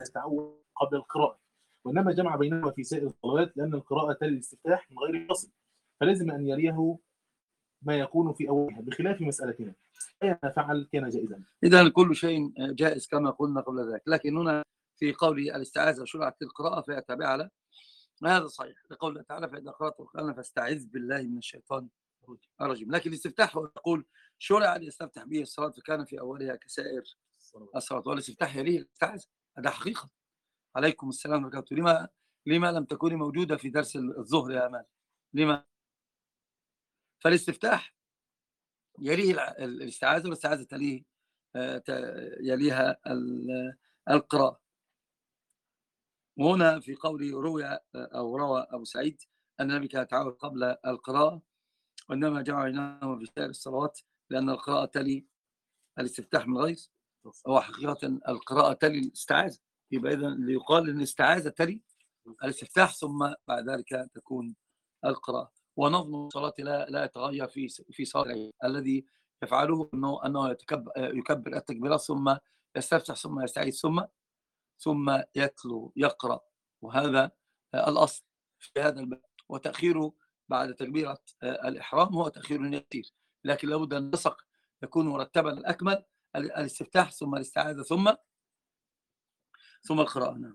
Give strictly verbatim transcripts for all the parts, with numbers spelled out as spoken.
يتعود قبل القراءة، وإنما جمع بينهما في سائر الصلوات لأن القراءة تلي الاستفتاح من غير فصل، فلازم أن يليه ما يكون في أولها بخلاف مسألتنا، أيما فعل كان جائزا. إذا كل شيء جائز كما قلنا قبل ذلك، لكن هنا في قول الاستعاذة شرعت القراءة فيتبع على هذا صحيح لقول الله تعالى فإذا قرأت القرآن فاستعذ بالله من الشيطان الرجيم. لكن الاستفتاح هو يقول شرع أن يستفتح به الصلاة فكان في أولها كسائر الصلاة، والاستفتاح يليه الاستعاذة. هذا حقيقة. عليكم السلام ورحمة الله. لما لما لم تكوني موجودة في درس الظهر يا أمان؟ لما؟ فالاستفتاح يليه الاستعاذة، والاستعاذة تليه يليها القراءة. وهنا في قوله روي أو روى أبو سعيد أن النبي كان يتعود قبل القراءة، وإنما جمع بينهما في سائر الصلوات لأن القراءة تلي الاستفتاح من غير. هو حقيقة القراءة تلي الاستعاذة، يبقى إذا ليقال أن الاستعاذة تلي الاستفتاح ثم بعد ذلك تكون القراءة. ونظم الصلاة لا لا يتغير في في صلاة العيد. الذي يفعله أنه أنه يكبر التكبيرات ثم يستفتح ثم يستعيذ ثم ثم يتلو يقرأ، وهذا الأصل في هذا الباب. وتأخيره بعد تكبيرة الإحرام هو تأخير يسير، لكن لابد أن النسق يكون مرتبا الأكمل، الاستفتاح ثم الاستعاذة ثم ثم القراءة. نعم.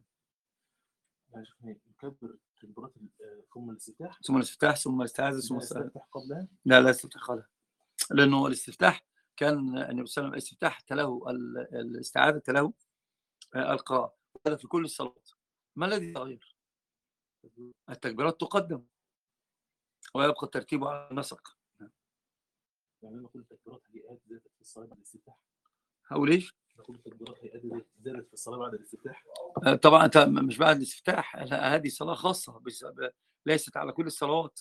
يكبر تكبيرات ثم الاستفتاح ثم الاستفتاح ثم الاستعاذة ثم الاستفتاح قبلها. لا لا استفتاح قبلها، لأنه الاستفتاح كان النبي صلى الله عليه وسلم الاستفتاح تله الاستعاذة تله القراءة، وهذا في كل الصلوات. ما الذي يتغير؟ التكبيرات تقدم ويبقى الترتيب على النسق. يعني نقول التكبيرات هيئات زادت في الصلاة بعد الاستفتاح. هقول ايش؟ نقول التكبيرات هيئات زادت في الصلاة بعد الاستفتاح. طبعا انت مش بعد الاستفتاح، هذه صلاة خاصة ليست على كل الصلوات.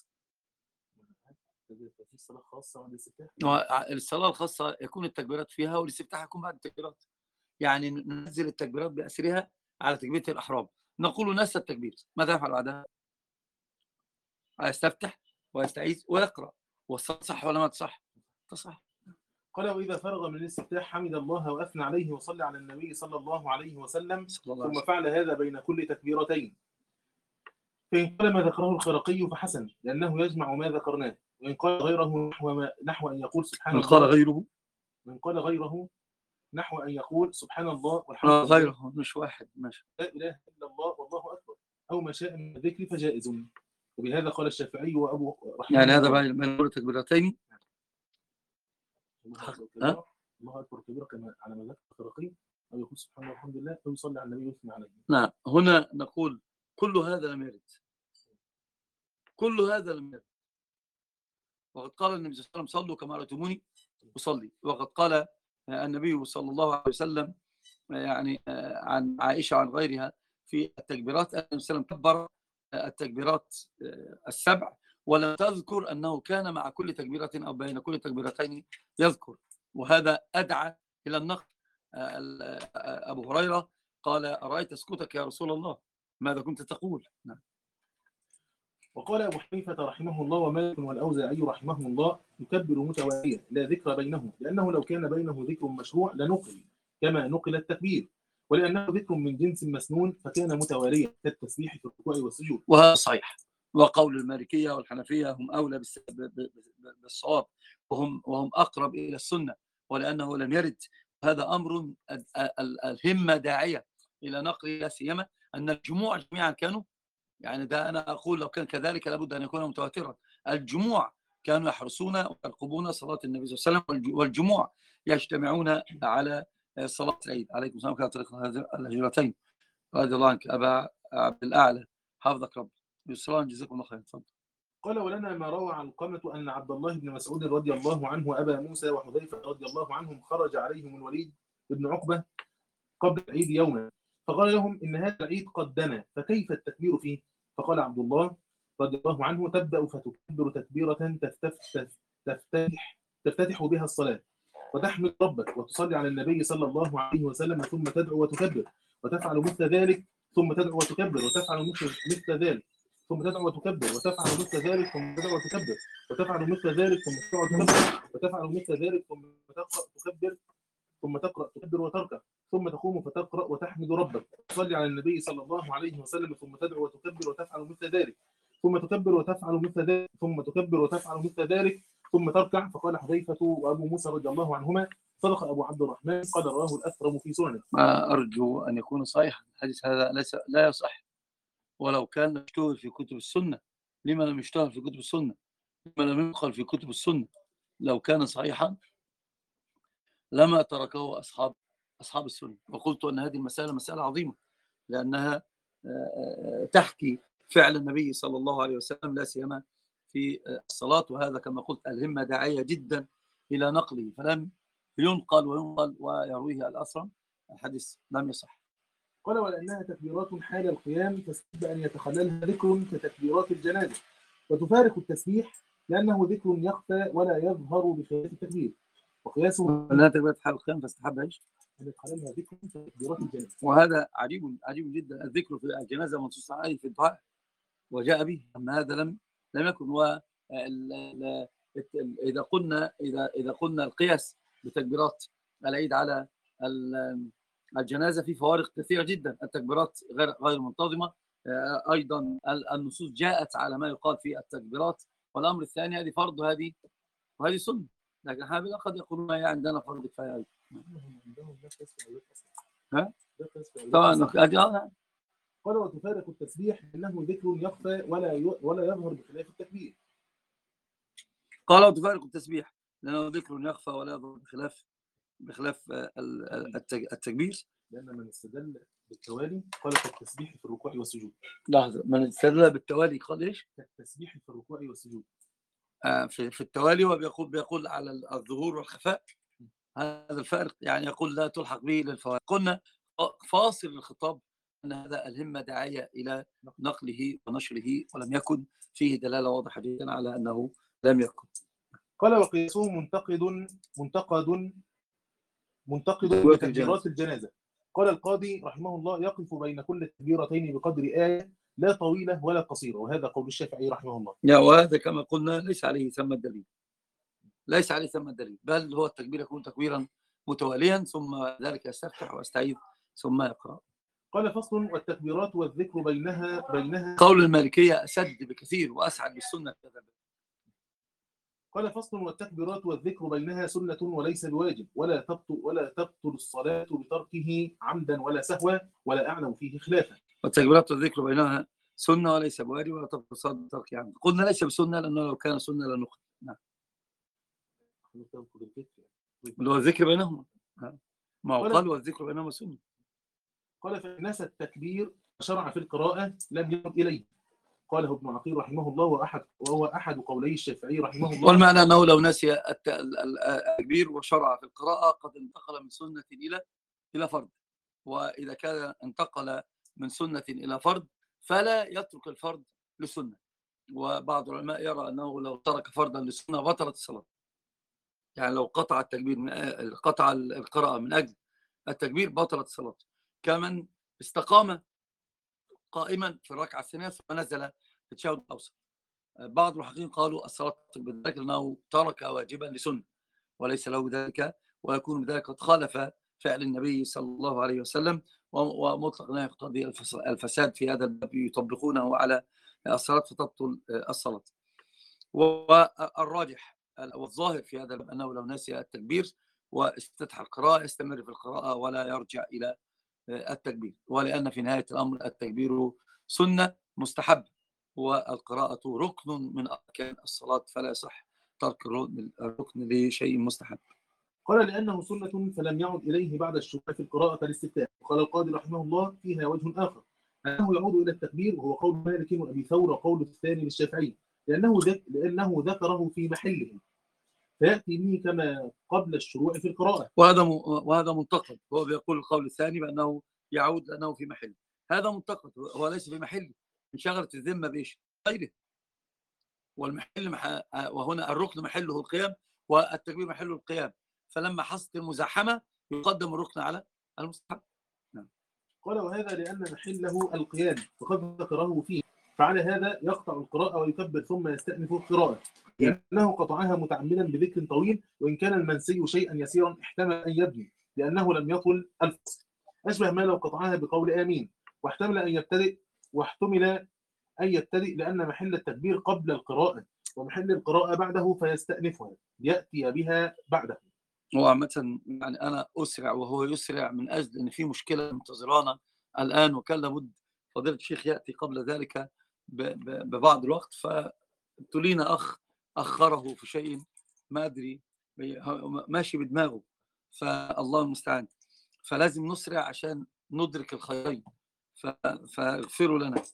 في صلاة خاصة بعد الاستفتاح. الصلاة الخاصة يكون التكبيرات فيها والاستفتاح يكون بعد التكبيرات. يعني ننزل التكبيرات بأسرها على تكبيرة الإحرام، نقول نسى التكبير، ماذا يفعل بعدها؟ يستفتح ويستعيذ ويقرأ، والصلاة صح ولا ما تصح؟ تصح. قال وإذا فرغ من الاستفتاح حمد الله وأثنى عليه وصلى على النبي صلى الله عليه وسلم، ثم فعل هذا بين كل تكبيرتين. فإن قال ما ذكره الخرقي فحسن لأنه يجمع ما ذكرناه، وإن قال غيره نحو, ما نحو أن يقول سبحان الله. من قال غيره من قال غيره نحو أن يقول سبحان الله والحمد لله. غيره مش واحد، ماشي. لا إله إلا الله والله أكبر أو ما شاء من الذكر فجائز. وبهذا قال الشافعي وأبو رحمه يعني هذا بين كل تكبيرتين. الله أكبر كبيرا كما على ما ذكر الخرقي، أو يقول سبحان الله والحمد لله أو يصلي على النبي ويثني عليه. نعم. هنا نقول كل هذا لم يرد، كل هذا لم يرد. وقد قال النبي صلى الله عليه وسلم صلوا كما رأيتموني أصلي. وقد قال النبي صلى الله عليه وسلم يعني عن عائشة عن غيرها في التكبيرات، النبي صلى الله عليه وسلم كبر التكبيرات السبع ولم تذكر أنه كان مع كل تكبيرة أو بين كل تكبيرتين يذكر، وهذا أدعى إلى النقل. أبو هريرة قال أرأيت سكوتك يا رسول الله ماذا كنت تقول؟ نعم. وقال أبو حنيفة رحمه الله ومالك والأوزاعي رحمه الله يكبر متواليا لا ذكر بينه، لأنه لو كان بينه ذكر مشروع لنقل كما نقل التكبير، ولأنه ذكر من جنس مسنون فكان متواليا كالتسبيح في الركوع والسجود. وهذا صحيح، وقول المالكية والحنفية هم أولى بالصواب وهم وهم أقرب إلى السنة، ولأنه لم يرد. هذا أمر الهمة داعية إلى نقل، لا سيما أن الجموع جميعا كانوا، يعني ده أنا أقول لو كان كذلك لابد أن يكون متواترا. الجموع كانوا يحرصون ويرقبون صلاة النبي صلى الله عليه وسلم، والجموع يجتمعون على صلاة العيد. عليكم السلام على طريق الهجرتين. رضي الله عنك أبا عبد الأعلى حفظك رب. يسران جزاكم الله خير. تفضل. قال ولنا ما روى علقمة أن عبد الله بن مسعود رضي الله عنه وأبا موسى وحذيفة رضي الله عنهم خرج عليهم الوليد بن عقبة قبل العيد يوما، فقال لهم إن هذا العيد قد دنا فكيف التكبير فيه؟ فقال عبد الله رضي الله عنه تبدأ فتكبر تكبيرة تفتتح, تفتتح, تفتتح بها الصلاة وتحمد ربك وتصلي على النبي صلى الله عليه وسلم ثم تدعو وتكبر وتفعل مثل ذلك ثم تدعو وتكبر وتفعل مثل ذلك ثم تدعو وتكبر وتفعل مثل ذلك ثم تدعو وتكبر وتفعل مثل ذلك ثم تدعو وتكبر وتفعل مثل ذلك ثم تقرأ تكبر ثم تقرأ تكبر وتركع ثم تقوم فتقرأ وتحمد ربك، تصلي على النبي صلى الله عليه وسلم، ثم تدعو وتكبر وتفعل مثل ذلك، ثم تكبر وتفعل مثل ذلك، ثم تكبر وتفعل مثل ذلك، ثم تركع. فقال حذيفة وأبو موسى رضي الله عنهما: صدق أبو عبد الرحمن قد رواه الأثرم في سننه. ما أرجو أن يكون صحيحا. الحديث هذا ليس لا يصح، ولو كان اشتهر في كتب السنة. لما لم يشتهر في كتب السنة؟ لما لم ينقل في كتب السنة؟ لو كان صحيحا لما تركه أصحاب أصحاب السنة. وقلت أن هذه المسألة مسألة عظيمة، لأنها تحكي فعل النبي صلى الله عليه وسلم، لا سيما في الصلاة. وهذا كما قلت الهمة داعية جدا إلى نقله، فلم ينقل وينقل ويرويه الأثرم. الحديث لم يصح. قال: ولأنها تكبيرات حال القيام فسب أن يتخللها ذكر كتكبيرات الجنازة، وتفارق التسبيح لأنه ذكر يخفى ولا يظهر بخلاف التكبير. وقياسه لا تكبيرات حال القيام فاستحب ايش؟ أن يتخللها ذكر كتكبيرات الجنازة. وهذا عجيب عجيب جدا. الذكر في الجنازة منصوص عليه في الدعاء وجاء به، أما هذا لم لم يكن. و إذا قلنا إذا إذا قلنا القياس بتكبيرات العيد على الجنازة في فوارق كثيرة جدا. التكبيرات غير غير منتظمة. أيضا النصوص جاءت على ما يقال في التكبيرات. والأمر الثاني هذه فرض وهذه وهذه سنة، لكن الحنابلة قد يقولون هي عندنا فرض كفاية. ها؟ طبعا. قال: وتفارق التسبيح لأنه ذكر يخفى ولا ولا يظهر بخلاف التكبير. قال: وتفارق التسبيح لأنه ذكر يخفى ولا يظهر بخلاف بخلاف التكبير. لأن من استدل بالتوالي قال كالتسبيح في الركوع والسجود. لحظة، من استدل بالتوالي قال إيش؟ كالتسبيح في الركوع والسجود. آه في في التوالي، وبيقول بيقول على الظهور والخفاء. هذا الفارق، يعني يقول لا تلحق به للفوائد. قلنا فاصل الخطاب أن هذا الهمة داعية إلى نقله ونشره، ولم يكن فيه دلالة واضحة جدا على أنه لم يكن. قال: وقياسه منتقد منتقد منتقد بتكبيرات الجنازة. قال القاضي رحمه الله: يقف بين كل التكبيرتين بقدر آية، لا طويلة ولا قصيرة. وهذا قول الشافعي رحمه الله. يا وهذا كما قلنا ليس عليه ثم الدليل، ليس عليه ثم الدليل، بل هو التكبير يكون تكبيرا متواليا، ثم ذلك يستفتح ويستعيذ ثم يقرأ. قال: فصل: والتكبيرات والذكر بينها بينها قول المالكية أسد بكثير وأسعد بالسنة. قال: فصل: والتكبيرات والذكر بينها سنة وليس بواجب، ولا تبطل ولا تبطل الصلاة بتركه عمدا ولا سهوا، ولا أعلم فيه خلافا. والتكبيرات والذكر بينها سنة وليس بواجب ولا تبطل الصلاة بتركه عمدا. قلنا ليس بسنة لأنه لو كان سنة لنقل. نعم. اللي هو الذكر بينهما، ما هو قال والذكر بينهما سنة. قال: فإن نسى التكبير شرع في القراءة لم يعد إليه. قاله ابن عقيل رحمه الله، وأحد وهو أحد قولي الشافعي رحمه الله. والمعنى أنه لو نسي التكبير وشرع في القراءة قد انتقل من سنة إلى إلى فرض. وإذا كان انتقل من سنة إلى فرض فلا يترك الفرض لسنة. وبعض العلماء يرى أنه لو ترك فرضا للسنة بطلت الصلاة. يعني لو قطع التكبير من قطع القراءة من أجل التكبير بطلت الصلاة. كمن استقام قائما في الركعة الثانية ثم نزل في التشهد الأوسط. بعض المحققين قالوا الصلاة بذلك أنه ترك واجبا لسنة وليس له ذلك، ويكون بذلك قد خالف فعل النبي صلى الله عليه وسلم، ومطلق لا يقتضي الفساد في هذا الباب يطبقونه على الصلاة فتبطل الصلاة. والراجح والظاهر في هذا الباب أنه لو نسي التكبير واستفتح القراءة يستمر في القراءة ولا يرجع إلى التكبير، ولأن في نهاية الأمر التكبير سنة مستحب والقراءة ركن من أركان الصلاة، فلا يصح ترك الركن لشيء مستحب. قال: لأنه سنة فلم يعد إليه بعد الشروع في القراءة كالاستفتاح. وقال القاضي رحمه الله: فيها وجه آخر أنه يعود إلى التكبير، وهو قول مالك وأبي ثور وقول الثاني للشافعي، لأنه لأنه ذكره في محله فيأتي به كما قبل الشروع في القراءة. وهذا وهذا منتقد. هو بيقول القول الثاني بأنه يعود لأنه في محله. هذا منتقد، هو ليس في محله. انشغلت الذمة بإيش؟ غيره. والمحل مح... وهنا الركن محله القيام والتكبير محله القيام، فلما حصلت المزاحمة يقدم الركن على المستحب. نعم. قال: وهذا لأن محله القيام وقد ذكره فيه، فعلى هذا يقطع القراءة ويكبر ثم يستأنف القراءة، لأنه قطعها متعمدا بذكر طويل، وإن كان المنسي شيئا يسيرا احتمل أن يبني لأنه لم يطل الفصل. أشبه ما لو قطعها بقول آمين، واحتمل أن يبتدئ واحتمل أن يبتدئ لأن محل التكبير قبل القراءة ومحل القراءة بعده فيستأنفها يأتي بها بعده. هو عامة يعني أنا أسرع وهو يسرع من أجل أن في مشكلة منتظرانا الآن، وكان لابد فضيلة الشيخ يأتي قبل ذلك ببعض الوقت، فتلينا أخ أخره في شيء ما أدري ماشي بدماغه، فالله المستعان، فلازم نسرع عشان ندرك الخيرين، فاغفروا لنا.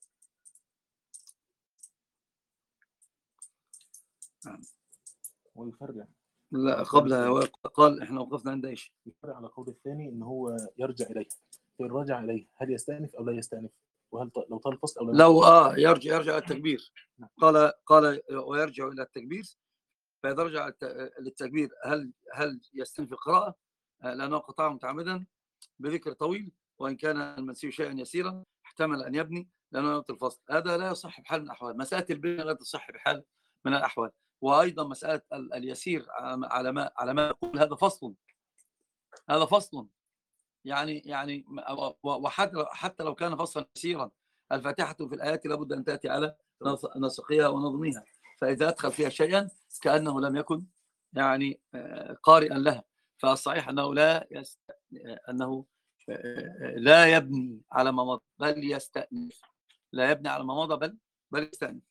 ويفرع لا قبلها قال احنا وقفنا عند ايش؟ يفرع على قول الثاني ان هو يرجع اليه، فان رجع اليه هل يستأنف او لا يستأنف؟ وهل لو طال الفصل او لا؟ لو اه يرجع يرجع الى التكبير. قال قال ويرجع الى التكبير، فاذا رجع للتكبير هل هل يستأنف القراءه؟ لانه قطع متعمدا بذكر طويل، وان كان المنسي شيئا يسيرا احتمل ان يبني لانه يبطل الفصل. هذا لا يصح بحال من الاحوال. مساله البناء لا تصح بحال من الاحوال. وايضا مساله اليسير على ما على ما يقول هذا فصل، هذا فصل يعني يعني وحتى حتى لو كان فصلا يسيرا، الفاتحه في الايات لابد ان تاتي على نسقها ونظمها، فاذا ادخل فيها شيئا كانه لم يكن يعني قارئا لها. فالصحيح انه لا يست... انه لا يبني على ما مضى بل يستأنف، لا يبني على ما مضى بل بل يستأنف.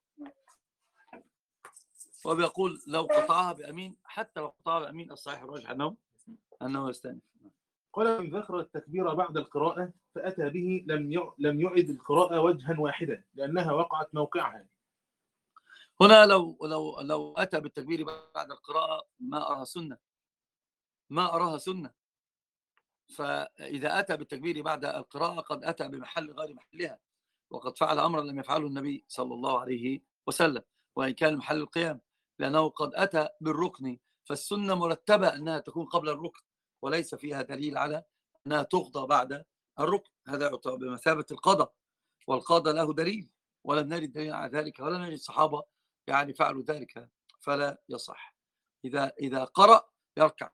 وبيقول لو قطعها بأمين، حتى لو قطعها بأمين الصحيح الراجح أنه أنه يستأنف. قال إن ذكر التكبير بعد القراءة فأتى به لم لم يعد القراءة وجها واحدا لأنها وقعت موقعها. هنا لو لو لو أتى بالتكبير بعد القراءة ما أراها سنة، ما أراها سنة. فإذا أتى بالتكبير بعد القراءة قد أتى بمحل غير محلها، وقد فعل أمرا لم يفعله النبي صلى الله عليه وسلم، وإن كان محل القيام، لأنه قد أتى بالركن، فالسنة مرتبة أنها تكون قبل الركن، وليس فيها دليل على أنها تقضى بعد الركن. هذا يعتبر بمثابة القضاء، والقضاء له دليل، ولم نجد دليل على ذلك، ولم نجد الصحابة يعني فعلوا ذلك، فلا يصح. إذا إذا قرأ يركع،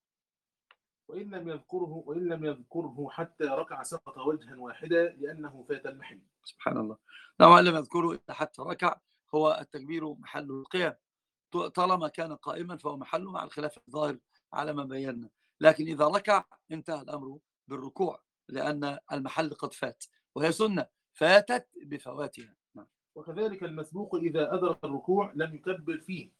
وإن لم يذكره وإن لم يذكره حتى ركع سقط وجها واحدا لأنه فات المحل. سبحان الله. لو لم يذكره حتى ركع، هو التكبير محل القيام، طالما كان قائما فهو محله، مع الخلاف الظاهر على ما بينا. لكن إذا ركع انتهى الأمر بالركوع، لأن المحل قد فات، وهي سنة فاتت بفواتها. وكذلك المسبوق إذا أدرك الركوع لم يكبر فيه.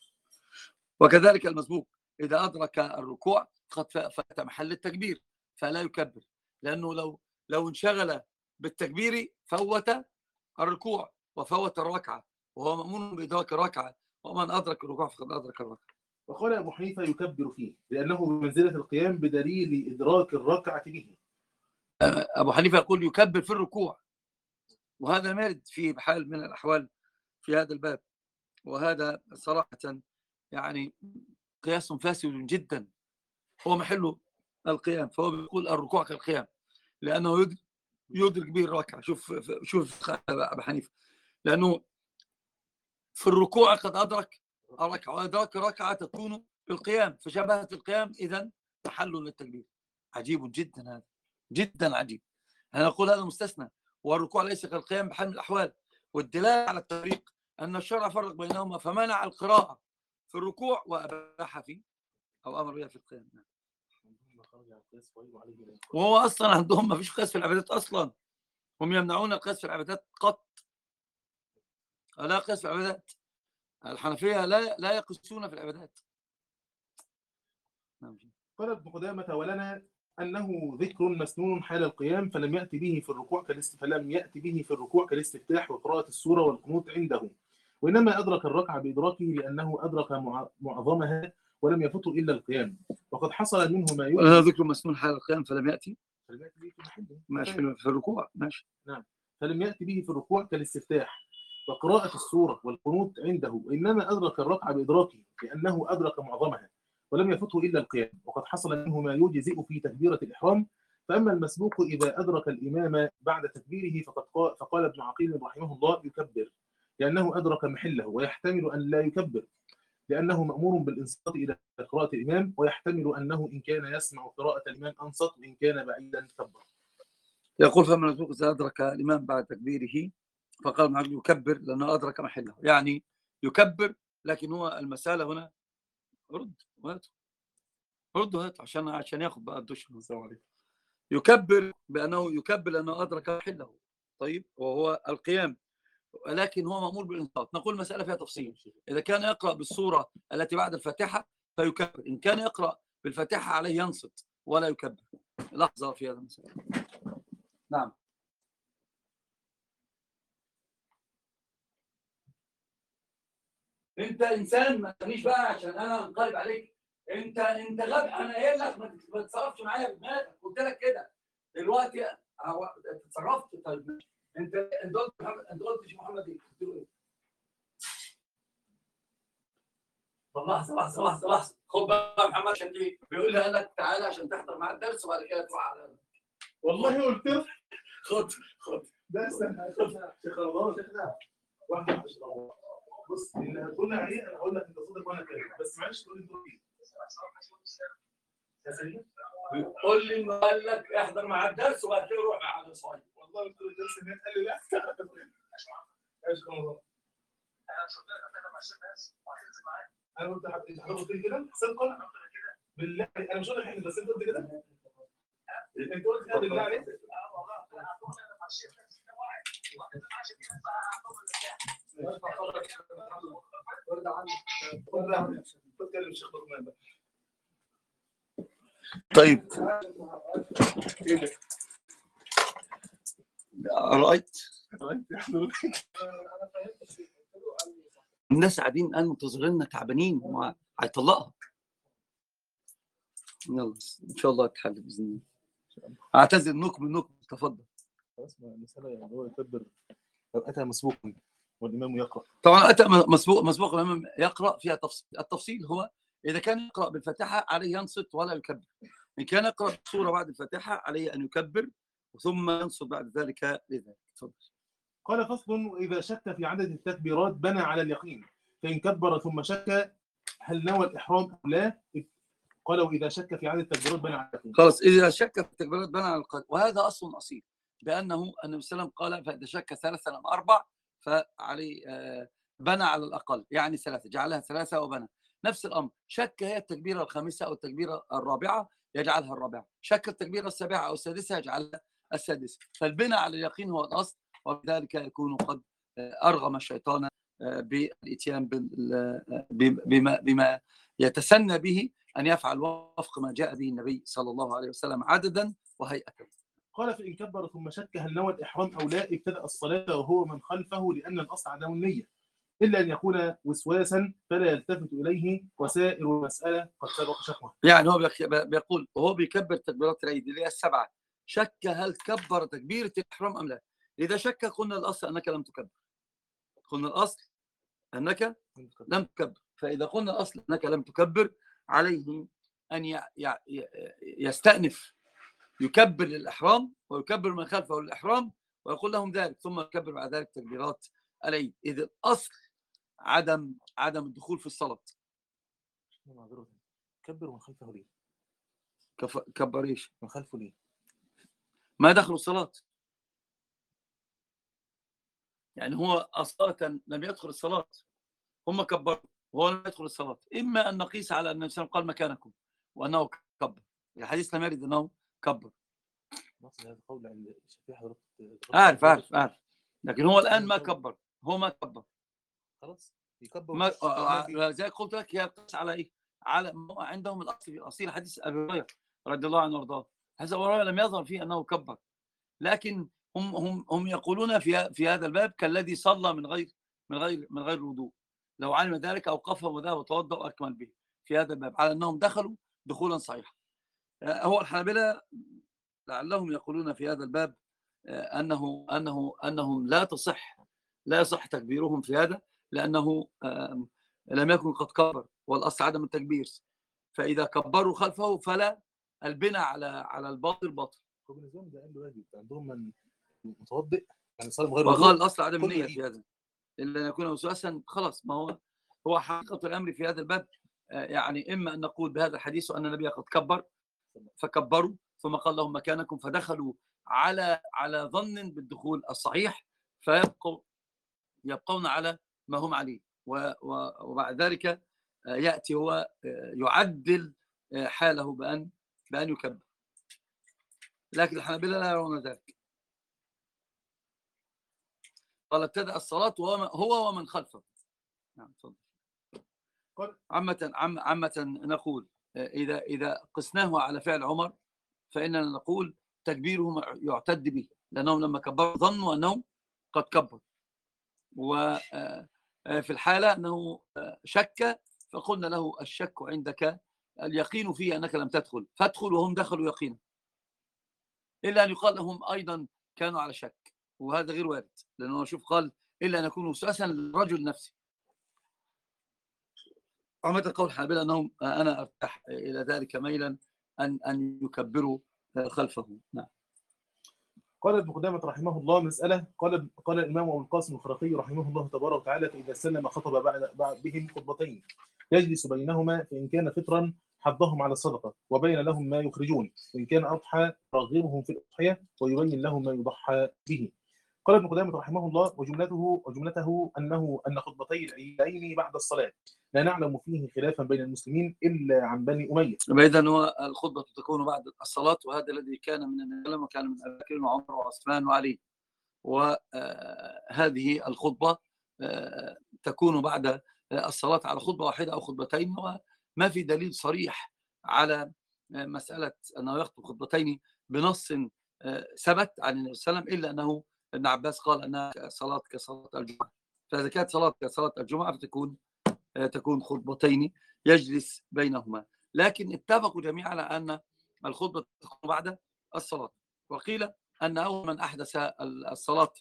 وكذلك المسبوق إذا أدرك الركوع قد فات محل التكبير فلا يكبر، لأنه لو لو انشغل بالتكبير فوت الركوع وفوت الركعة، وهو مأمون بإدراك الركعة، ومن أدرك الركوع فقد أدرك الركعة. وقال أبو حنيفة يكبر فيه لأنه بمنزلة القيام بدليل إدراك الركعة به. أبو حنيفة يقول يكبر في الركوع، وهذا مارد فيه بحال من الأحوال في هذا الباب، وهذا صراحة يعني قياس فاسد جدا، هو محله القيام، فهو بيقول الركوع كالقيام لأنه يدرك, يدرك به الركعة. شوف شوف أبو حنيفة، لأنه في الركوع قد أدرك الركعة، وأدرك الركعة تكون بالقيام، فشبهت القيام، إذن محل للتكبير. عجيب جدا، هذا جدا عجيب. أنا أقول هذا مستثنى، والركوع ليس كالقيام بحال من الأحوال. والدلالة على التفريق أن الشرع فرق بينهما، فمنع القراءة في الركوع وأباح في أو أمر بها في القيام. وهو أصلا عندهم ما فيش قياس في العبادات أصلا، هم يمنعون القياس في العبادات قط، لا قياس في العبادات. الحنفية لا لا يقيسون في العبادات. قال ابن قدامة ولنا أنه ذكر مسنون حال القيام فلم يأتي به في الركوع كالاست فلم يأتي به في الركوع كالاستفتاح وقراءة السورة والقنوت عنده، وإنما أدرك الركعة بإدراكه لأنه أدرك معظمها ولم يفته إلا القيام، وقد حصل منه ما يؤذي. هذا ذكر مسنون حال القيام فلم يأتي فلم يأتي به في محله ماشي في الركوع، ماشي نعم، فلم يأتي به في الركوع كالاستفتاح وقراءة السورة والقنوت عنده، وإنما أدرك الركعة بإدراكه لأنه أدرك معظمها ولم يفته إلا القيام، وقد حصل منه ما يجزئ في تكبيرة الإحرام. فأما المسبوق إذا أدرك الإمام بعد تكبيره فقد قال فقال ابن عقيل رحمه الله يكبر لأنه أدرك محله، ويحتمل أن لا يكبر لأنه مأمور بالانصات إلى قراءة الإمام، ويحتمل أنه إن كان يسمع قراءة الإمام أنصت وإن كان بعيدا كبر. يقول فمن المسبوق إذا أدرك الإمام بعد تكبيره فقال معه يكبر لأنه أدرك محله، يعني يكبر، لكن هو المسألة هنا رد وهات رد وهات عشان عشان ياخد بقى الدش. السلام عليكم. يكبر بأنه يكبر لأنه أدرك محله، طيب، وهو القيام، لكن هو مأمور بالإنصات. نقول مسألة فيها تفصيل. إذا كان يقرأ بالسورة التي بعد الفاتحة فيكبر، إن كان يقرأ بالفاتحة عليه ينصت ولا يكبر. لحظة في هذا المسألة. نعم. انت انسان ما تجيش بقى عشان انا انقلب عليك. انت انت غبي، انا قايل لك ما تتصرفش معايا بدماغك، قلت لك كده دلوقتي اتصرفت. طيب انت انت قلت محمد، انت قلت مش محمد ايه؟ قلت له ايه؟ طب لحظه لحظه لحظه لحظه، خد بقى محمد عشان ايه؟ بيقول لي قال لك تعالى عشان تحضر معاه الدرس وبعد كده تروح على. والله قلت له خد خد ده استنى شيخ رمضان شيخنا واحده. بص اللي هتقول لي عليه انا هقول لك انت صادق وانا كاذب، بس معلش تقول لي انت ايه يا سيدي. قول لي ما قال لك احضر معاه الدرس وبعد كده روح على صايم. والله قلت له الدرس هناك قال لي لا. يا شيخ رمضان انا قلت حضرتك قلت لي كده صدقا بالله، انا مش هقول لك بس انت قلت كده. انت قلت كده بالله عليك. طيب رأيت الناس قاعدين الآن منتظريننا تعبانين هيطلقها. يلا ان شاء الله تحل باذن الله. اعتذر نكم النكم. تفضل. اسمع المساله يعني هو يكبر لو اتى مسبوقا والامام يقرا. طبعا اتى مسبوق مسبوق الامام يقرا فيها تفصيل. التفصيل هو اذا كان يقرا بالفاتحه عليه ينصت ولا يكبر، ان كان يقرا بالسوره بعد الفاتحه عليه ان يكبر ثم ينصت بعد ذلك لذلك. تفضل. قال فصل: واذا شك في عدد التكبيرات بنى على اليقين، فان كبر ثم شك هل نوى الاحرام ام لا. قال واذا شك في عدد التكبيرات بنى على اليقين. خلاص، اذا شك في التكبيرات بنى على القلب، وهذا اصل اصيل بانه النبي صلى الله عليه وسلم قال فاذا شك ثلاثا ام اربع فعليه بنى على الاقل، يعني ثلاثه، جعلها ثلاثه وبنى. نفس الامر، شك هي التكبيره الخامسه او التكبيره الرابعه يجعلها الرابعه، شك التكبيره السابعه او السادسه يجعلها السادسه. فالبناء على اليقين هو الاصل، وبذلك يكون قد ارغم الشيطان بالاتيان بما بما يتسنى به ان يفعل وفق ما جاء به النبي صلى الله عليه وسلم عددا وهيئه. قال فان كبر ثم شك هل نوى الاحرام او لا ابتدأ الصلاه وهو من خلفه، لان الاصل عدم النيه الا ان يكون وسواسا فلا يلتفت اليه، وسائر المساله قد سبق شرحها. يعني هو بيقول وهو بيكبر تكبيرات العيد اللي هي السبعه، شك هل كبر تكبيره الاحرام ام لا. اذا شك قلنا الاصل انك لم تكبر، قلنا الاصل انك لم تكبر. فاذا قلنا الاصل انك لم تكبر عليه ان يستأنف يكبر للاحرام ويكبر من خلفه للاحرام ويقول لهم ذلك، ثم يكبر بعد ذلك تكبيرات العيد. اذا الاصل عدم عدم الدخول في الصلاه. كبر من خلفه ليه؟ كف... كبر ايش؟ من خلفه ليه؟ ما دخلوا الصلاه، يعني هو اصلا لم يدخل الصلاه، هم كبروا وهو لم يدخل الصلاه. اما ان نقيس على ان النبي صلى الله عليه وسلم قال مكانكم وانه كبر، الحديث لم يرد انه كبر. هذا قول عند الشافعي حضرتك. عارف عارف عارف لكن هو الان ما كبر، هو ما كبر خلاص يكبر. ما زي قلت لك يقيس على ايه؟ على عندهم الاصل الاصيل حديث ابي هريره رضي الله عنه وارضاه، هذا هريره لم يظهر فيه انه كبر، لكن هم هم هم يقولون في في هذا الباب كالذي صلى من غير من غير من غير وضوء، لو علم ذلك اوقفه وذهب وتوضا واكمل به في هذا الباب على انهم دخلوا دخولا صحيحا. هو الحنابلة لعلهم يقولون في هذا الباب انه انه انهم لا تصح لا يصح تكبيرهم في هذا، لانه لم يكن قد كبر والاصل عدم التكبير، فاذا كبروا خلفه فلا البناء على على الباطل باطل. هو بالنسبه لهم ده عنده واجب، عندهم من متوضئ يعني صار غير وقال الاصل عدم النية في هذا الا ان يكون وسواسا. خلاص، ما هو هو حقيقة الأمر في هذا الباب يعني إما أن نقول بهذا الحديث أن النبي قد كبر فكبروا ثم قال لهم مكانكم فدخلوا على على ظن بالدخول الصحيح فيبقوا يبقون على ما هم عليه، وبعد ذلك يأتي هو يعدل حاله بأن بأن يكبر، لكن الحنابلة لا يرون ذلك. قال ابتدأ الصلاة هو ومن خلفه. نعم تفضل. عامة عامة نقول إذا إذا قسناه على فعل عمر فإننا نقول تكبيرهم يعتد به، لأنهم لما كبروا ظنوا أنهم قد كبروا، وفي الحالة أنه شك فقلنا له الشك عندك اليقين فيه أنك لم تدخل فادخل وهم دخلوا يقينا، إلا أن يقال لهم أيضا كانوا على شك، وهذا غير وارد، لأنه شوف قال إلا أن يكونوا وسوسا للرجل نفسه. عامة قول الحنابلة أنهم أنا أرتاح إلى ذلك ميلا أن أن يكبروا خلفه. نعم. قال ابن قدامة رحمه الله مسألة، قال قال الإمام أبو القاسم الخرقي رحمه الله تبارك وتعالى فإذا سلم خطب بعد, بعد بهم خطبتين يجلس بينهما، فإن كان فطرا حضهم على الصدقة وبين لهم ما يخرجون، وإن كان أضحى رغبهم في الأضحية ويبين لهم ما يضحى به. قال ابن قدامة رحمه الله وجملته وجملته أنه أن خطبتي العيدين بعد الصلاة لا نعلم فيه خلافا بين المسلمين إلا عن بني أمية. إذن هو الخطبة تكون بعد الصلاة، وهذا الذي كان من النبي وكان من أبي بكر وعمر وعثمان وعلي، وهذه الخطبة تكون بعد الصلاة على خطبة واحدة أو خطبتين، وما في دليل صريح على مسألة أنه يخطب خطبتين بنص ثبت عن النبي صلى الله عليه وسلم، إلا أنه ابن عباس قال أنها صلاة كصلاة الجمعة، فإذا كانت صلاة كصلاة الجمعة فتكون تكون خطبتين يجلس بينهما، لكن اتفقوا جميعا على أن الخطبة تكون بعد الصلاة. وقيل أن أول من أحدث الصلاة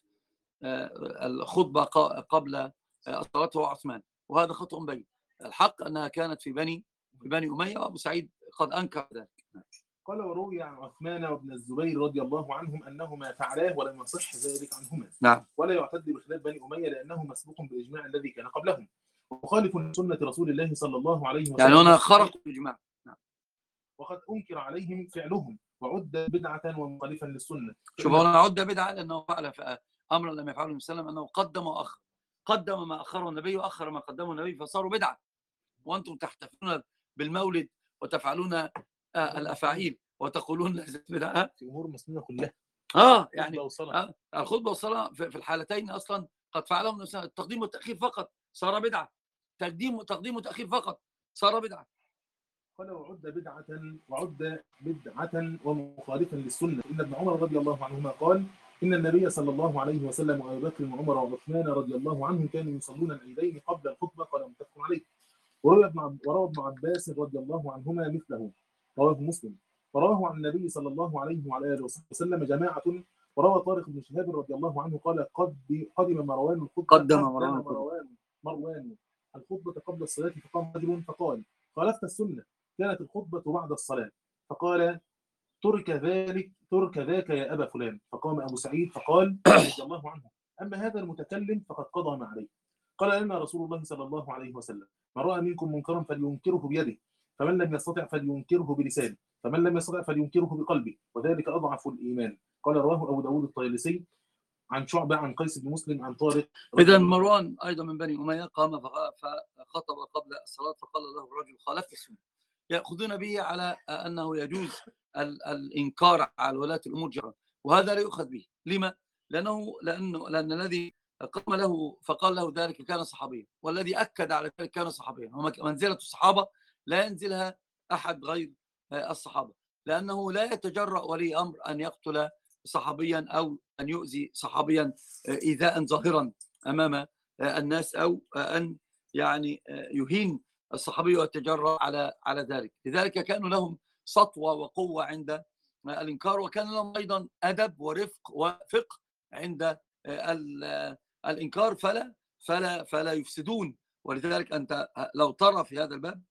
الخطبة قبل الصلاة هو عثمان، وهذا خطأ بين. الحق أنها كانت في بني في بني أمية، وأبو سعيد قد أنكر ذلك. قال وروي عن عثمان وابن الزبير رضي الله عنهم أنهما فعلاه ولم يصح ذلك عنهما. نعم. ولا يعتد بخلاف بني أمية لأنه مسبوق بالإجماع الذي كان قبلهم، ومخالف سنة رسول الله صلى الله عليه وسلم، يعني هنا خرقوا الإجماع. نعم. وقد أنكر عليهم فعلهم وعد بدعة ومخالفا للسنة. شوف هنا عد بدعة لأنه فعل أمرا لم يفعله النبي صلى الله عليه وسلم، أنه قدم وأخر، قدم ما أخره النبي وأخر ما قدمه النبي فصاروا بدعة، وأنتم تحتفلون بالمولد وتفعلون الأفاعيل وتقولون ليست بدعة في أمور مسنونة كلها. آه يعني آه الخطبة والصلاة في الحالتين أصلا قد فعلهم التقديم والتأخير فقط صار بدعة، تقديم تقديم وتأخير فقط صار بدعة. قال وعد بدعة وعد بدعة ومخالفا للسنة. إن ابن عمر رضي الله عنهما قال إن النبي صلى الله عليه وسلم وأبي بكر وعمر وعثمان رضي الله عنهم كانوا يصلون العيدين قبل الخطبة. قال متفق عليه. وروى ابن عباس رضي الله عنهما مثله، رواه مسلم، ورواه عن النبي صلى الله عليه وعلى آله وسلم جماعة. وروى طارق بن شهاب رضي الله عنه قال قد قدم مروان الخطبة قدم مروان مروان مروان الخطبة قبل الصلاة، فقام رجل فقال خالفت السنة، كانت الخطبة بعد الصلاة، فقال ترك ذلك ترك ذاك يا أبا فلان. فقام أبو سعيد فقال رضي الله عنه أما هذا المتكلم فقد قضى ما عليه. قال لنا رسول الله صلى الله عليه وسلم من رأى منكم منكرا فلينكره بيده، فمن لم يستطع فلينكره بلسانه، فمن لم يستطع فلينكره بقلبه، وذلك أضعف الإيمان. قال رواه أبو داود الطيالسي عن شعبة عن قيس بن مسلم عن طارق. إذا مروان أيضا من بني أمية قام فخطب قبل الصلاة فقال له الرجل خالفت السنة، يأخذون به على أنه يجوز الإنكار على ولاة الأمور جرا، وهذا لا يؤخذ به. لما؟ لأنه لأنه لأن الذي قام له فقال له ذلك كان صحابيا، والذي أكد على ذلك كان صحابيا، ومنزلة الصحابة لا ينزلها أحد غير الصحابة، لأنه لا يتجرأ ولي أمر أن يقتل صحابيا أو أن يؤذي صحابيا إيذاء ظاهرا أمام الناس، أو أن يعني يهين الصحابي ويتجرأ على على ذلك. لذلك كانوا لهم سطوة وقوة عند الإنكار، وكان لهم أيضا أدب ورفق وفقه عند الإنكار، فلا فلا فلا يفسدون. ولذلك أنت لو ترى في هذا الباب،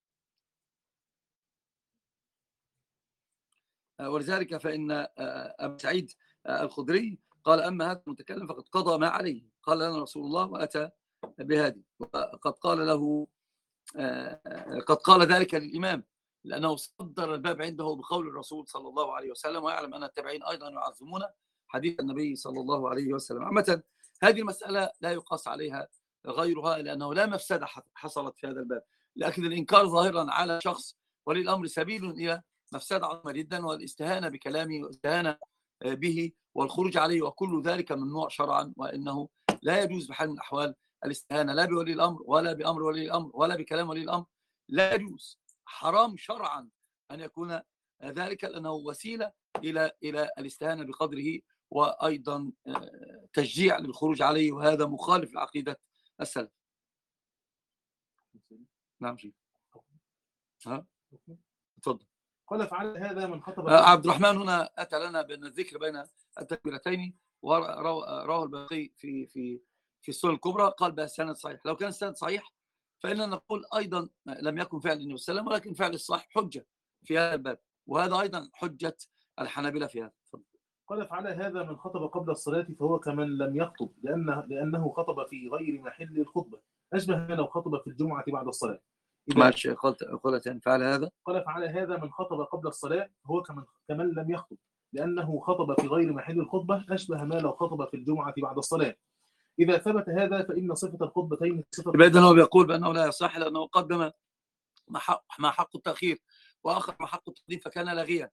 ولذلك فإن أبو سعيد الخدري قال أما هذا المتكلم فقد قضى ما عليه، قال لنا رسول الله وأتى بهذه. قد قال له قد قال ذلك للإمام لأنه صدر الباب عنده بقول الرسول صلى الله عليه وسلم، ويعلم أن التابعين أيضا يعظمون حديث النبي صلى الله عليه وسلم. عامة هذه المسألة لا يقاس عليها غيرها، لأنه لا مفسدة حصلت في هذا الباب، لكن الإنكار ظاهرا على شخص ولي الأمر سبيل إلى مفسدة عظيمة جدا، والاستهانة بكلامه والاستهانة به والخروج عليه، وكل ذلك ممنوع شرعا، وإنه لا يجوز بحال من الأحوال الاستهانة لا بولي الأمر ولا بأمر ولي الأمر ولا بكلام ولي الأمر، لا يجوز، حرام شرعا أن يكون ذلك، لأنه وسيلة إلى إلى الاستهانة بقدره، وأيضا تشجيع للخروج عليه، وهذا مخالف لعقيدة السلف. نعم شيخ. ها تفضل. قال فعلى هذا من خطب عبد الرحمن هنا أتى لنا بأن الذكر بين التكبيرتين ورواه البيهقي في في في السنن الكبرى، قال بسند صحيح. لو كان السند صحيح فإننا نقول أيضا لم يكن فعل النبي صلى الله عليه وسلم، ولكن فعل الصحيح حجة في هذا الباب، وهذا أيضا حجة الحنابلة في هذا. قال فعلى هذا من خطب قبل الصلاة فهو كمن لم يخطب، لأنه لأنه خطب في غير محل الخطبة، أشبه ما لو خطب في الجمعة بعد الصلاة. ماشي، قلت قلت فعل هذا. قال فعلى هذا من خطب قبل الصلاة فهو كمن كمن لم يخطب، لأنه خطب في غير محل الخطبة، أشبه ما لو خطب في الجمعة بعد الصلاة. إذا ثبت هذا فإن صفة الخطبتين صفة. إذا هو بيقول بأنه لا يصح، لأنه قدم ما حق التأخير وآخر ما حق التقديم فكان لاغيا،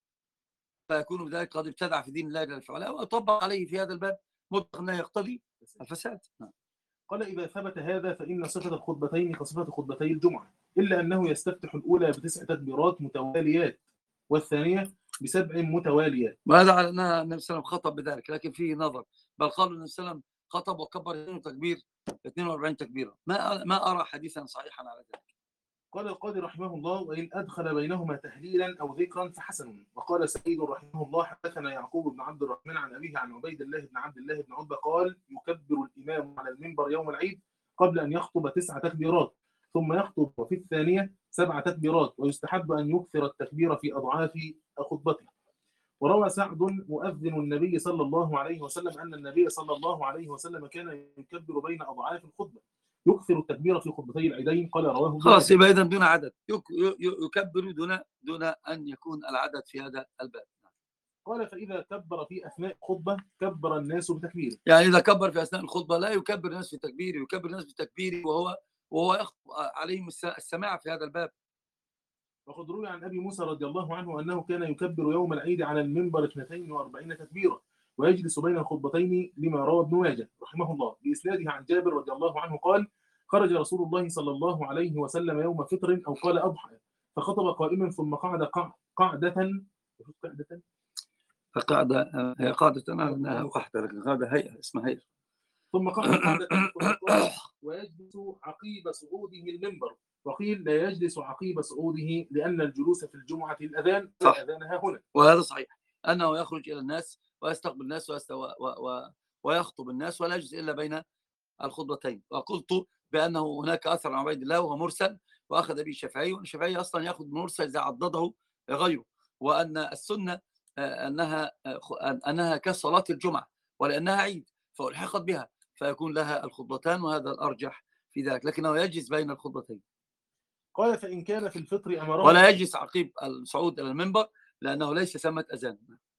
فيكون بذلك قد ابتدع في دين الله جل وعلا، وطبق عليه في هذا الباب مطلق أنه يقتضي الفساد. قال إذا ثبت هذا فإن صفة الخطبتين كصفة خطبتي الجمعة، إلا أنه يستفتح الأولى بتسع تكبيرات متواليات والثانية بسبع متواليات. وهذا على أنها النبي صلى الله عليه وسلم خطب بذلك، لكن فيه نظر، بل قالوا النبي صلى الله عليه وسلم خطب وكبر اثنين وأربعين تكبيرة. ما ما أرى حديثا صحيحا على ذلك. قال القاضي رحمه الله وإن أدخل بينهما تهليلا أو ذكرا فحسن. وقال سعيد رحمه الله حدثنا يعقوب بن عبد الرحمن عن أبيه عن عبيد الله بن عبد الله بن عتبة قال يكبر الإمام على المنبر يوم العيد قبل أن يخطب تسع تكبيرات، ثم يخطب في الثانية سبع تكبيرات، ويستحب أن يكثر التكبير في أضعاف خطبته. وروى سعد مؤذن النبي صلى الله عليه وسلم أن النبي صلى الله عليه وسلم كان يكبر بين أضعاف الخطبة، يكثر التكبير في خطبتي العيدين. قال رواه خلاص، يبقى إذن دون عدد، يكبر دون دون أن يكون العدد في هذا الباب. قال فإذا كبر في أثناء الخطبة كبر الناس بتكبيره. يعني إذا كبر في أثناء الخطبة لا يكبر الناس في تكبيره، يكبر الناس بتكبيره وهو وهو يخطب عليهم السماع في هذا الباب. وقد روي عن أبي موسى رضي الله عنه أنه كان يكبر يوم العيد على المنبر اثنتين وأربعين تكبيرة، ويجلس بين الخطبتين، لما روى ابن ماجه رحمه الله بإسناده عن جابر رضي الله عنه قال خرج رسول الله صلى الله عليه وسلم يوم فطر أو قال أضحى، فخطب قائما ثم قعد قعدة قعدة فقعدة هي قاعدة أنها واحدة، لكن قاعدة هيئة اسمها هيئة. ثم قعد قعدة ويجلس عقيب صعوده المنبر، وقيل لا يجلس عقيب صعوده لأن الجلوس في الجمعة الأذان وأذانها هنا. وهذا صحيح أنه يخرج إلى الناس ويستقبل الناس ويستو... و... و... ويخطب الناس ولا يجلس إلا بين الخطبتين. وقلت بأنه هناك أثر عن عبيد الله وهو مرسل وأخذ به الشافعي، والشافعي أصلا يأخذ مرسل إذا عضده غيره، وأن السنة أنها أنها كصلاة الجمعة ولأنها عيد فألحقت بها فيكون لها الخطبتان، وهذا الأرجح في ذلك، لكنه يجلس بين الخطبتين. قال فإن كان في الفطر أمره ولا يجلس عقيب الصعود إلى المنبر لأنه ليس ثمة أذان.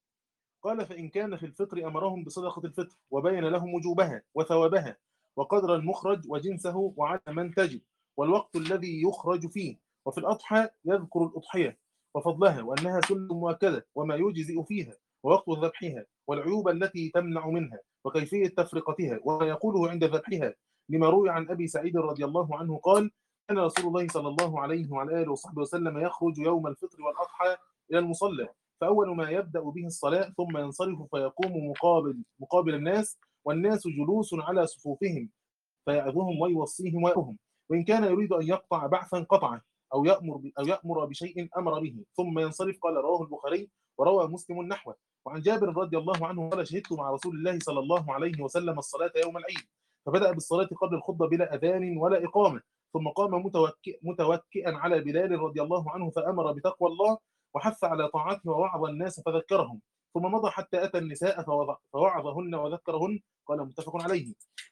قال فإن كان في الفطر أمرهم بصدقة الفطر وبين لهم وجوبها وثوابها وقدر المخرج وجنسه وعلى من تجب والوقت الذي يخرج فيه. وفي الأضحى يذكر الأضحية وفضلها وأنها سنة مؤكدة وما يجزئ فيها ووقت ذبحها والعيوب التي تمنع منها وكيفية تفرقتها وما يقوله عند ذبحها، لما روي عن أبي سعيد رضي الله عنه قال كان رسول الله صلى الله عليه وعلى آله وصحبه وسلم يخرج يوم الفطر والأضحى إلى المصلى، فأول ما يبدأ به الصلاة ثم ينصرف فيقوم مقابل مقابل الناس والناس جلوس على صفوفهم فيعظهم ويوصيهم ويأمرهم، وإن كان يريد أن يقطع بعثا قطعه أو يأمر أو يأمر بشيء أمر به ثم ينصرف. قال رواه البخاري وروى مسلم نحوه. وعن جابر رضي الله عنه قال شهدت مع رسول الله صلى الله عليه وسلم الصلاة يوم العيد فبدأ بالصلاة قبل الخطبة بلا أذان ولا إقامة، ثم قام متوكئ متوكئا على بلال رضي الله عنه فأمر بتقوى الله وحث على طاعته ووعظ الناس فذكرهم، ثم مضى حتى أتى النساء فوعظهن وذكرهن. قال متفق عليه.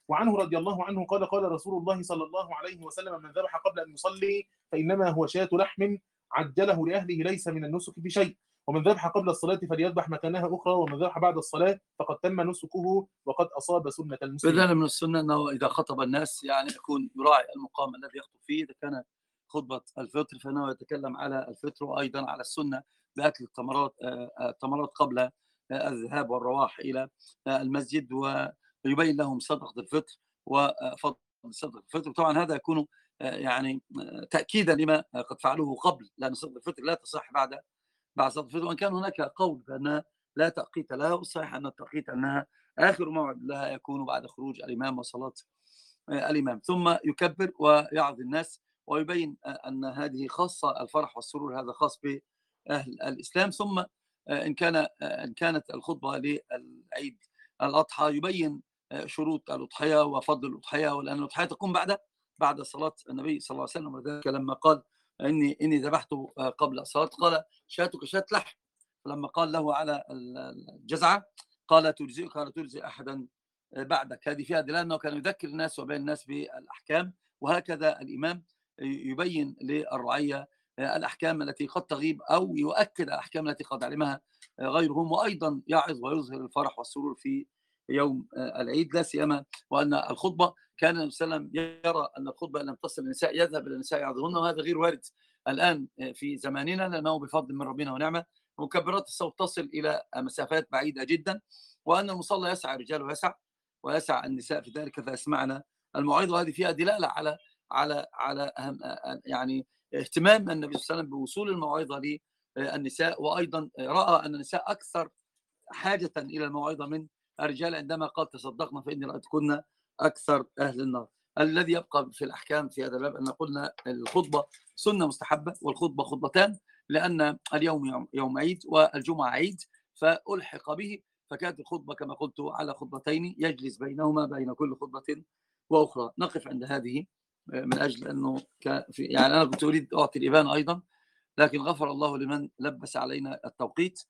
وعنه رضي الله عنه قال قال رسول الله صلى الله عليه وسلم: من ذبح قبل أن يصلي فإنما هو شاة لحم عجله لأهله ليس من النسك في شيء، ومن ذبح قبل الصلاة فليذبح مكانها أخرى، ومن ذبح بعد الصلاة فقد تم نسكه وقد أصاب سنة المسلمين. بدلا من السنة أنه إذا خطب الناس يعني يكون يراعي المقام الذي يخطب فيه. إذا كان خطبة الفطر فإنه يتكلم على الفطر، وأيضا على السنة بأكل التمرات التمرات قبل الذهاب والرواح إلى المسجد، ويبين لهم صدقة الفطر وفضل صدقة الفطر. طبعا هذا يكون يعني تأكيدا لما قد فعلوه قبل، لأن صدقة الفطر لا تصح بعد بعد صدقة الفطر، وإن كان هناك قول بأنها لا تأقيت لها، والصحيح أن التأقيت أنها آخر موعد لها يكون بعد خروج الإمام وصلاة الإمام، ثم يكبر ويعظ الناس ويبين أن هذه خاصة، الفرح والسرور هذا خاص بأهل الإسلام. ثم إن كان إن كانت الخطبة للعيد الأضحى يبين شروط الأضحية وفضل الأضحية، ولأن الأضحية تكون بعد بعد صلاة النبي صلى الله عليه وسلم. وذلك لما قال إني إني ذبحت قبل الصلاة قال شاتك شاة لحم، فلما قال له على الجزعة قال تجزئك ولا تجزئ أحدا بعدك. هذه فيها دلالة أنه كان يذكر الناس وبين الناس بالأحكام، وهكذا الإمام يبين للرعية الأحكام التي قد تغيب أو يؤكد الأحكام التي قد علمها غيرهم، وأيضا يعظ ويظهر الفرح والسرور في يوم العيد، لا سيما وأن الخطبة كان النبي صلى الله عليه وسلم يرى أن الخطبة لم تصل للنساء يذهب إلى النساء يعظهن، وهذا غير وارد الآن في زماننا، لأنه بفضل من ربنا ونعمة مكبرات الصوت تصل إلى مسافات بعيدة جدا، وأن المصلى يسعى الرجال ويسعى ويسعى النساء في ذلك، فيسمعنا الموعظة. وهذه فيها دلالة على على على أهم يعني اهتمام النبي صلى الله عليه وسلم بوصول الموعظة للنساء، وأيضا رأى أن النساء أكثر حاجة إلى الموعظة من الرجال، عندما قال تصدقنا فإني رأيتكن أكثر أهل النار. الذي يبقى في الأحكام في هذا الباب أن قلنا الخطبة سنة مستحبة، والخطبة خطبتان، لأن اليوم يوم عيد والجمعة عيد فألحق به، فكانت الخطبة كما قلت على خطبتين يجلس بينهما بين كل خطبة وأخرى. نقف عند هذه من أجل أنه في يعني أنا كنت أريد أعطي الإبانة أيضا، لكن غفر الله لمن لبس علينا التوقيت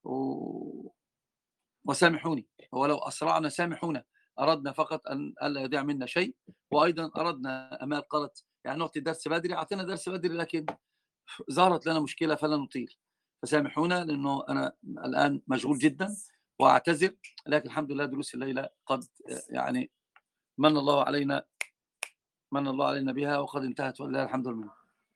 و... وسامحوني، ولو أسرعنا سامحونا، أردنا فقط أن ألا يضيع منا شيء. وأيضا أردنا أمال قالت يعني نعطي درس بدري، أعطينا درس بدري لكن ظهرت لنا مشكلة فلا نطيل، فسامحونا لأنه أنا الآن مشغول جدا وأعتذر، لكن الحمد لله دروس الليلة قد يعني من الله علينا من الله علينا بها وقد انتهت ولله الحمد لله.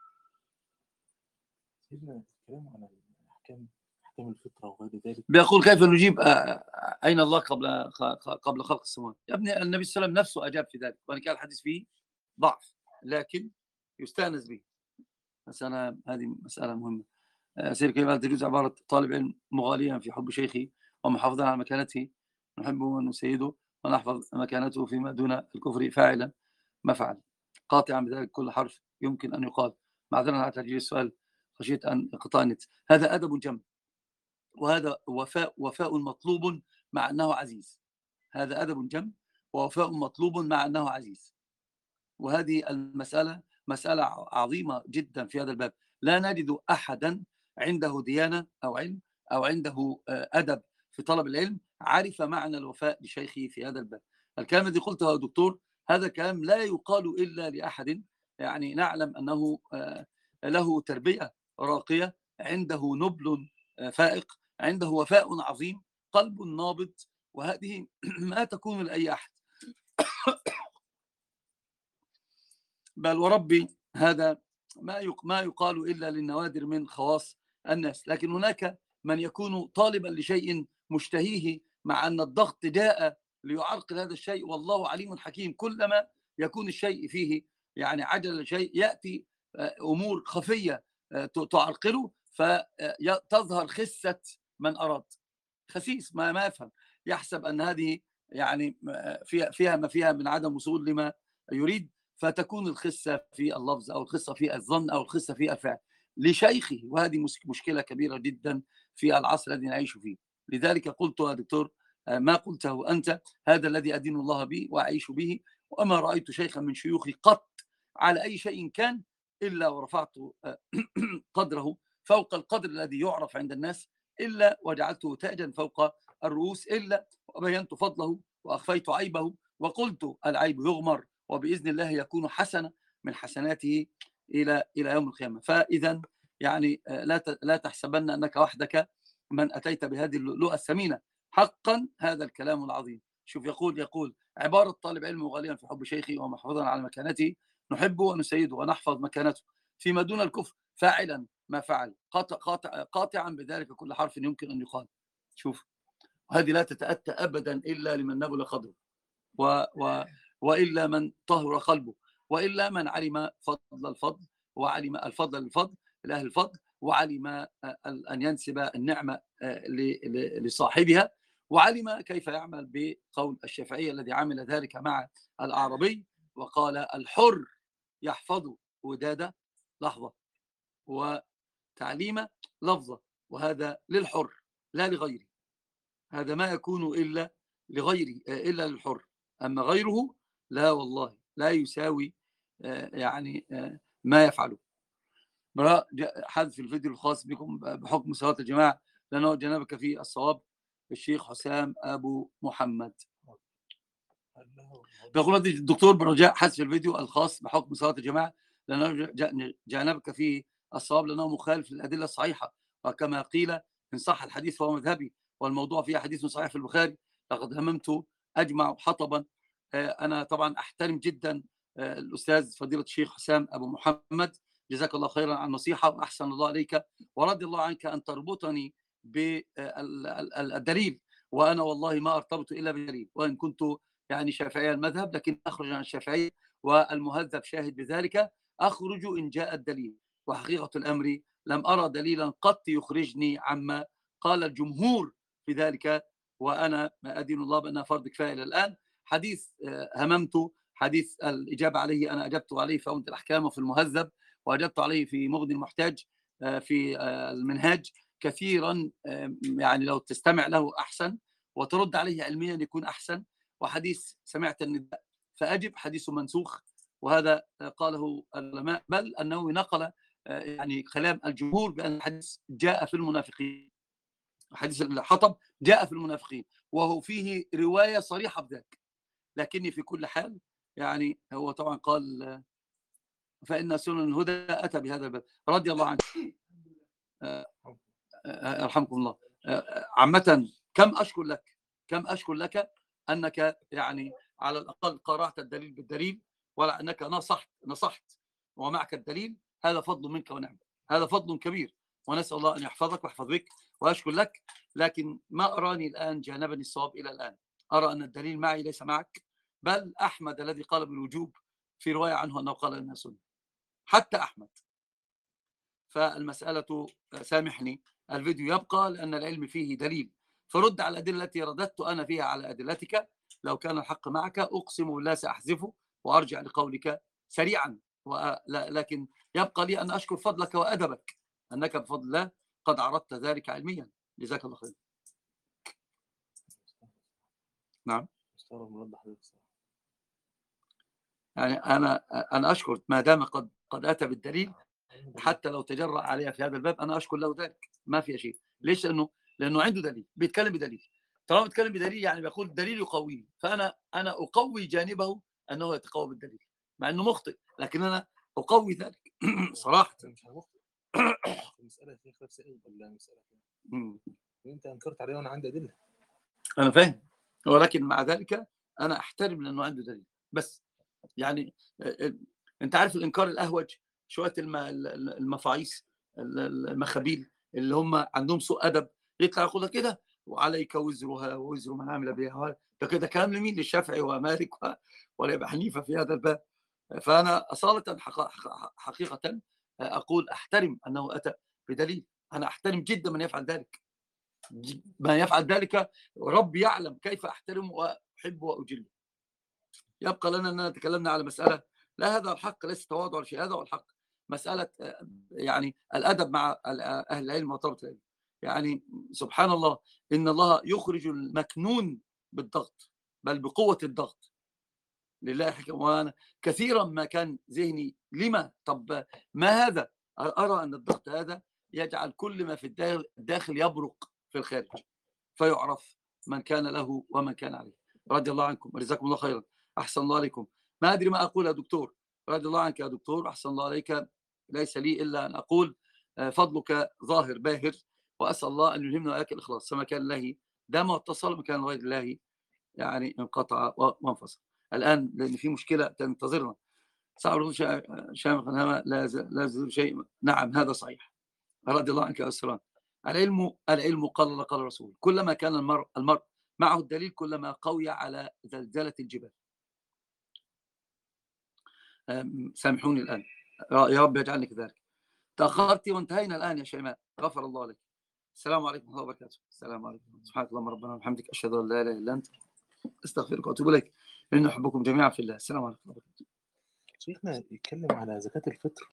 سيدنا الكلام عن الأحكام أحكام الفطرة وغير ذلك، بيقول كيف نجيب أين الله قبل قبل خلق السماوات؟ يا ابني النبي صلى الله عليه وسلم نفسه أجاب في ذلك، وإن كان الحديث فيه ضعف لكن يستأنس به. مسألة هذه مسألة مهمة. سير كيف تجوز عبارة طالب علم مغاليا في حب شيخه ومحافظا على مكانته، نحبه ونسيده ونحفظ مكانته فيما دون الكفر فاعلا ما فعل، قاطعا بذلك كل حرف يمكن أن يقال. معذرا على تأجيل السؤال خشيت أن انقطاع النت. هذا أدب جم، وهذا وفاء وفاء مطلوب مع أنه عزيز. هذا أدب جم ووفاء مطلوب مع أنه عزيز، وهذه المسألة مسألة عظيمة جدا في هذا الباب. لا نجد أحدا عنده ديانة أو علم أو عنده أدب في طلب العلم عرف معنى الوفاء لشيخه في هذا الباب. الكلام الذي قلته يا دكتور هذا كلام لا يقال إلا لأحد يعني نعلم أنه له تربية راقية، عنده نبل فائق، عنده وفاء عظيم، قلب نابض، وهذه ما تكون لأي أحد. بل وربي هذا ما ما يقال إلا للنوادر من خواص الناس. لكن هناك من يكون طالبا لشيء مشتهيه مع أن الضغط جاء ليعرقل هذا الشيء، والله عليم حكيم. كلما يكون الشيء فيه يعني عجل شيء يأتي أمور خفية تعرقله فتظهر خسة من أراد. خسيس ما ما يفهم، يحسب أن هذه يعني فيها فيها ما فيها من عدم وصول لما يريد، فتكون الخسة في اللفظ أو الخسة في الظن أو الخسة في الفعل لشيخه، وهذه مشكلة كبيرة جدا في العصر الذي نعيش فيه. لذلك قلت يا دكتور ما قلته أنت هذا الذي أدين الله به وأعيش به، وما رأيت شيخا من شيوخي قط على أي شيء كان إلا ورفعت قدره فوق القدر الذي يعرف عند الناس، إلا وجعلته تاجا فوق الرؤوس، إلا وبينت فضله وأخفيت عيبه وقلت العيب يغمر وبإذن الله يكون حسنة من حسناته إلى إلى يوم القيامة. فإذا يعني لا لا تحسبن أنك وحدك من أتيت بهذه اللؤلؤة الثمينة. حقا هذا الكلام العظيم. شوف يقول يقول عبارة طالب علم غاليا في حب شيخي ومحفوظا على مكانته، نحبه ونسيده ونحفظ مكانته فيما دون الكفر، فاعلا ما فعل، قاطع قاطع قاطعا بذلك كل حرف يمكن أن يقال. شوف هذه لا تتأتى أبدا إلا لمن نبل قدره، و و وإلا من طهر قلبه، وإلا من علم فضل الفضل، وعلم الفضل للفضل لأهل الفضل، وعلم أن ينسب النعمة لصاحبها، وعلم كيف يعمل بقول الشافعي الذي عمل ذلك مع الأعرابي وقال الحر يحفظ ودادة لحظة وتعليم لفظة، وهذا للحر لا لغيره. هذا ما يكون إلا لغيره إلا للحر، أما غيره لا والله لا يساوي يعني ما يفعله. حذف الفيديو الخاص بكم بحكم صلاة الجماعة لأنه جنبك في الصواب الشيخ حسام أبو محمد. بيقول الدكتور برجاء حذف الفيديو الخاص بحكم صلاة الجماعة لأنه جانبك فيه الصواب لأنه مخالف للأدلة الصحيحة، وكما قيل إن صح الحديث فهو مذهبي والموضوع فيه حديث صحيح في البخاري. لقد هممت أجمع حطبا. أنا طبعا أحترم جدا الأستاذ فضيلة الشيخ حسام أبو محمد، جزاك الله خيرا عن النصيحة وأحسن الله عليك ورضي الله عنك أن تربطني بالدليل، وأنا والله ما أرتبط إلا بالدليل، وإن كنت يعني شافعي المذهب لكن أخرج عن الشافعي والمهذب شاهد بذلك، أخرج إن جاء الدليل. وحقيقة الأمر لم أرى دليلا قط يخرجني عما قال الجمهور في ذلك، وأنا ما أدين الله بأنها فرض كفاية إلى الآن. حديث هممت حديث الإجابة عليه أنا أجبت عليه في عمدة الأحكام وفي المهذب، وأجبت عليه في مغني المحتاج في المنهاج كثيرا، يعني لو تستمع له أحسن وترد عليه علميا يكون أحسن. وحديث سمعت النداء فأجب حديث منسوخ، وهذا قاله العلماء، بل أنه نقل يعني كلام الجمهور بأن الحديث جاء في المنافقين، حديث الحطب جاء في المنافقين وهو فيه رواية صريحة بذلك. لكني في كل حال يعني هو طبعا قال فإن سنن الهدى أتى بهذا الباب رضي الله عنه. أرحمكم الله. عامة كم أشكر لك كم أشكر لك أنك يعني على الأقل قرأت الدليل بالدليل، ولا أنك نصحت نصحت ومعك الدليل. هذا فضل منك ونعمة، هذا فضل كبير، ونسأل الله أن يحفظك ويحفظ بك وأشكر لك. لكن ما أراني الآن جانبني الصواب إلى الآن، أرى أن الدليل معي ليس معك، بل أحمد الذي قال بالوجوب في رواية عنه أنه قال أنها سنة، حتى أحمد. فالمسألة سامحني الفيديو يبقى لأن العلم فيه دليل، فرد على الأدلة التي رددت أنا فيها على أدلتك. لو كان الحق معك أقسم بالله سأحذفه وأرجع لقولك سريعا، لكن يبقى لي أن أشكر فضلك وأدبك أنك بفضل الله قد عرضت ذلك علميا. جزاك الله خير. نعم يعني أنا أنا أشكر ما دام قد قد أتى بالدليل، حتى لو تجرأ عليها في هذا الباب أنا أشكر له ذلك، ما في شيء. ليش؟ لأنه لأنه عنده دليل، بيتكلم بدليل. طالما بيتكلم بدليل يعني بيقول الدليل يقويني، فأنا أنا أقوي جانبه أنه يتقوى بالدليل مع أنه مخطئ، لكن أنا أقوي ذلك صراحة. مش هنخطئ المسألة في خلاف سائل ولا مسألة أنت أنكرت عليه وأنا عندي أدلة. أنا فاهم، ولكن مع ذلك أنا أحترم لأنه عنده دليل. بس يعني أنت عارف الإنكار الأهوج شوية المفاعيس المخابيل اللي هم عندهم سوء أدب، يطلع يقول لك كده وعليك وزرها ووزر من عمل بها. ده كده كلام لمين؟ للشافعي ومالك ولا حنيفة في هذا الباب. فأنا أصالة حقيقة أقول أحترم أنه أتى بدليل. أنا أحترم جدا من يفعل ذلك، من يفعل ذلك رب يعلم كيف أحترم وأحب وأجله. يبقى لنا أننا تكلمنا على مسألة لا، هذا الحق ليس تواضع ولا شيء، هذا هو الحق. مسألة يعني الأدب مع أهل العلم وطلبة العلم. يعني سبحان الله إن الله يخرج المكنون بالضغط، بل بقوة الضغط. لله حكم. وأنا كثيرا ما كان ذهني لما طب ما هذا، أرى أن الضغط هذا يجعل كل ما في الداخل يبرق في الخارج، فيعرف من كان له ومن كان عليه. رضي الله عنكم وجزاكم الله خيرا. أحسن الله عليكم. ما أدري ما أقول يا دكتور. رضي الله عنك يا دكتور. أحسن الله عليك. ليس لي إلا أن أقول فضلك ظاهر باهر، وأسأل الله أن يلهمنا وإياك الإخلاص. فما كان الله دام واتصل، ما كان غير الله يعني انقطع وانفصل. الآن لأن في مشكلة تنتظرنا. صعب شامخ لا يزال شيء. نعم هذا صحيح. رضي الله عنك يا أسران. العلم العلم قال الله قال الرسول. كلما كان المرء المرء معه الدليل كلما قوي على زلزلة الجبال. سامحوني الآن، يا رب يجعلني كذلك. تأخرت وانتهينا الآن يا شيماء، غفر الله لك. السلام عليكم ورحمة الله وبركاته. السلام عليكم. سبحانك اللهم ربنا وبحمدك، أشهد أن لا إله إلا أنت، أستغفرك وأتوب إليك. إن أحبكم جميعا في الله. السلام عليكم ورحمة الله وبركاته. شيخنا يتكلم على زكاة الفطر